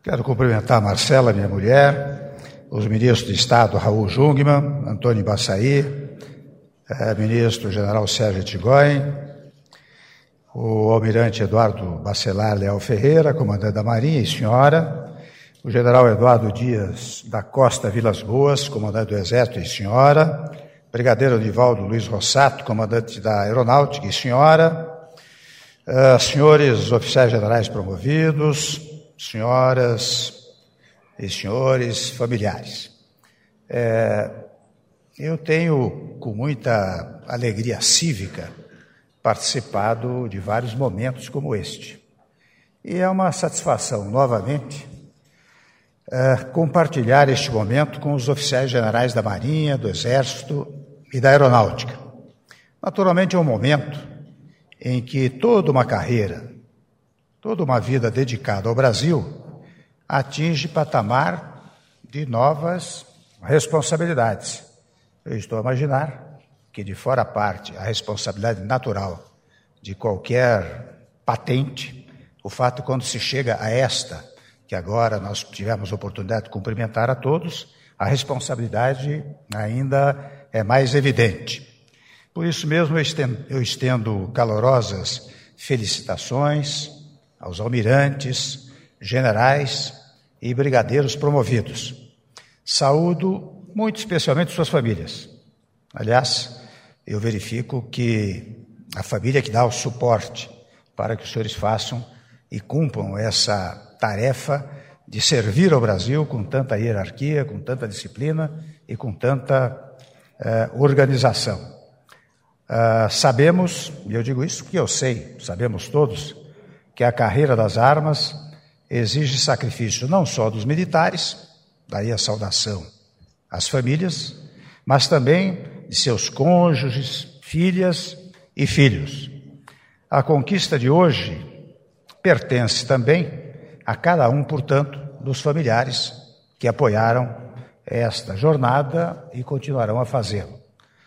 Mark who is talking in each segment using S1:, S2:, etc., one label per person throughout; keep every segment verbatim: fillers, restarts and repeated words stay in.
S1: Quero cumprimentar a Marcela, minha mulher, os ministros de Estado Raul Jungmann, Antônio Baçaí, eh, ministro general Sérgio Tigóin, o almirante Eduardo Bacelar Leal Ferreira, comandante da Marinha e senhora, o general Eduardo Dias da Costa Vilas Boas, comandante do Exército e senhora, brigadeiro Nivaldo Luiz Rossato, comandante da Aeronáutica e senhora, uh, senhores oficiais generais promovidos, senhoras e senhores familiares. É, eu tenho, com muita alegria cívica, participado de vários momentos como este. E é uma satisfação, novamente, é, compartilhar este momento com os oficiais generais da Marinha, do Exército e da Aeronáutica. Naturalmente, é um momento em que toda uma carreira, toda uma vida dedicada ao Brasil atinge patamar de novas responsabilidades. Eu estou a imaginar que, de fora a parte, a responsabilidade natural de qualquer patente, o fato quando se chega a esta, que agora nós tivemos a oportunidade de cumprimentar a todos, a responsabilidade ainda é mais evidente. Por isso mesmo eu estendo, eu estendo calorosas felicitações aos almirantes, generais e brigadeiros promovidos. Saúdo muito especialmente suas famílias. Aliás, eu verifico que a família que dá o suporte para que os senhores façam e cumpram essa tarefa de servir ao Brasil com tanta hierarquia, com tanta disciplina e com tanta eh, organização. Uh, sabemos, e eu digo isso porque eu sei, sabemos todos, que a carreira das armas exige sacrifício não só dos militares, daí a saudação às famílias, mas também de seus cônjuges, filhas e filhos. A conquista de hoje pertence também a cada um, portanto, dos familiares que apoiaram esta jornada e continuarão a fazê-lo.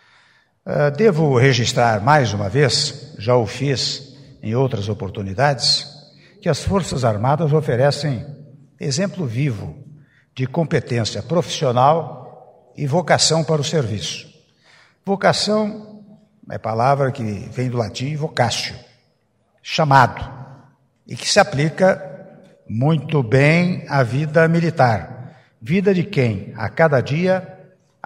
S1: Uh, devo registrar mais uma vez, já o fiz em outras oportunidades, que as Forças Armadas oferecem exemplo vivo de competência profissional e vocação para o serviço. Vocação é palavra que vem do latim vocatio, chamado, e que se aplica muito bem à vida militar, vida de quem a cada dia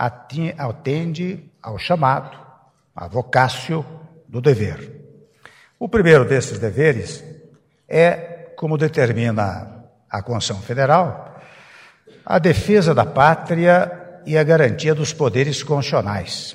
S1: atende ao chamado, a vocatio do dever. O primeiro desses deveres é, como determina a Constituição Federal, a defesa da pátria e a garantia dos poderes constitucionais.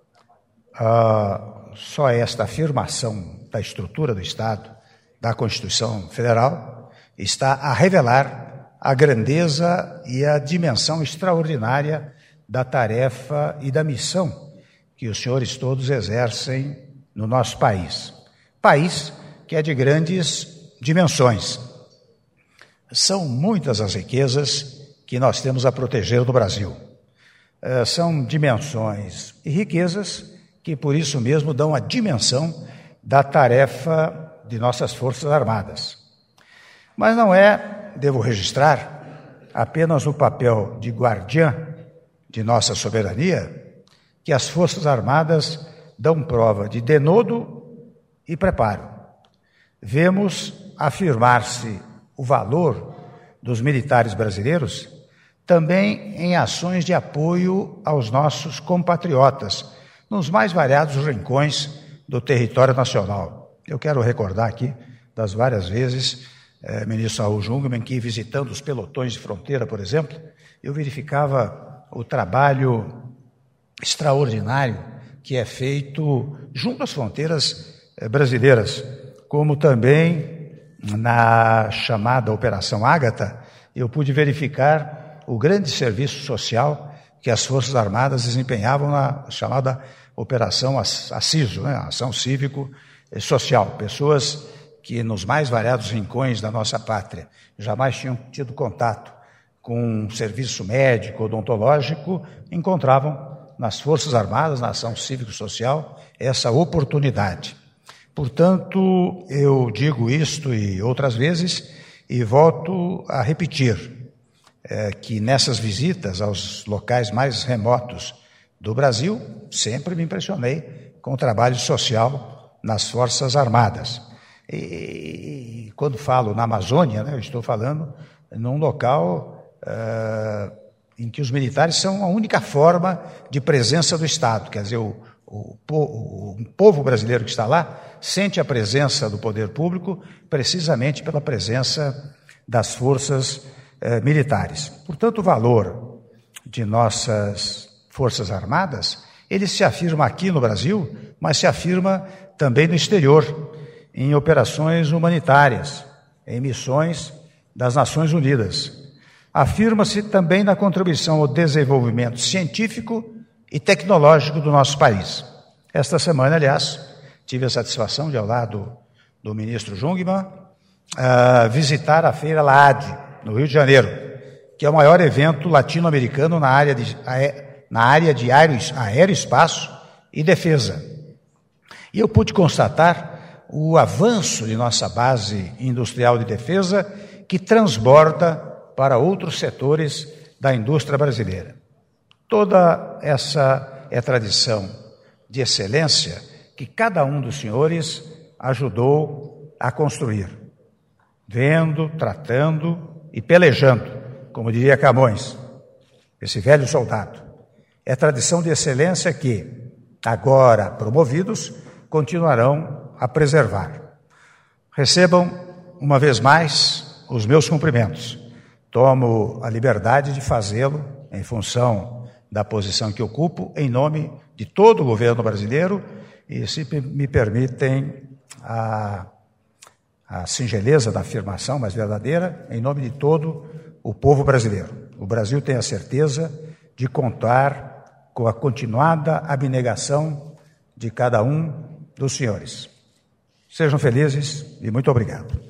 S1: Ah, só esta afirmação da estrutura do Estado, da Constituição Federal, está a revelar a grandeza e a dimensão extraordinária da tarefa e da missão que os senhores todos exercem no nosso país. País que é de grandes dimensões. São muitas as riquezas que nós temos a proteger no Brasil. São dimensões e riquezas que, por isso mesmo, dão a dimensão da tarefa de nossas Forças Armadas. Mas não é, devo registrar, apenas o papel de guardiã de nossa soberania que as Forças Armadas dão prova de denodo e preparo. Vemos afirmar-se o valor dos militares brasileiros também em ações de apoio aos nossos compatriotas, nos mais variados rincões do território nacional. Eu quero recordar aqui das várias vezes, eh, ministro Raul Jungmann, que visitando os pelotões de fronteira, por exemplo, eu verificava o trabalho extraordinário que é feito junto às fronteiras brasileiras, como também na chamada Operação Ágata, eu pude verificar o grande serviço social que as Forças Armadas desempenhavam na chamada Operação Aciso, né? Ação Cívico-Social. Pessoas que nos mais variados rincões da nossa pátria jamais tinham tido contato com um serviço médico, odontológico, encontravam nas Forças Armadas, na ação cívico-social, essa oportunidade. Portanto, eu digo isto e outras vezes, e volto a repetir é, que nessas visitas aos locais mais remotos do Brasil, sempre me impressionei com o trabalho social nas Forças Armadas. E, e quando falo na Amazônia, né, eu estou falando num local uh, em que os militares são a única forma de presença do Estado. Quer dizer, o, o, o, o povo brasileiro que está lá sente a presença do poder público precisamente pela presença das forças uh, militares. Portanto, o valor de nossas Forças Armadas, ele se afirma aqui no Brasil, mas se afirma também no exterior, em operações humanitárias, em missões das Nações Unidas. Afirma-se também na contribuição ao desenvolvimento científico e tecnológico do nosso país. Esta semana, aliás, tive a satisfação de, ao lado do ministro Jungmann, uh, visitar a Feira LAAD, no Rio de Janeiro, que é o maior evento latino-americano na área de, na área de aeroespaço e defesa. E eu pude constatar o avanço de nossa base industrial de defesa, que transborda para outros setores da indústria brasileira. Toda essa é tradição de excelência que cada um dos senhores ajudou a construir, vendo, tratando e pelejando, como diria Camões, esse velho soldado. É tradição de excelência que, agora promovidos, continuarão a preservar. Recebam, uma vez mais, os meus cumprimentos. Tomo a liberdade de fazê-lo, em função da posição que ocupo, em nome de todo o governo brasileiro, e, se me permitem a, a singeleza da afirmação, mas verdadeira, em nome de todo o povo brasileiro. O Brasil tem a certeza de contar com a continuada abnegação de cada um dos senhores. Sejam felizes e muito obrigado.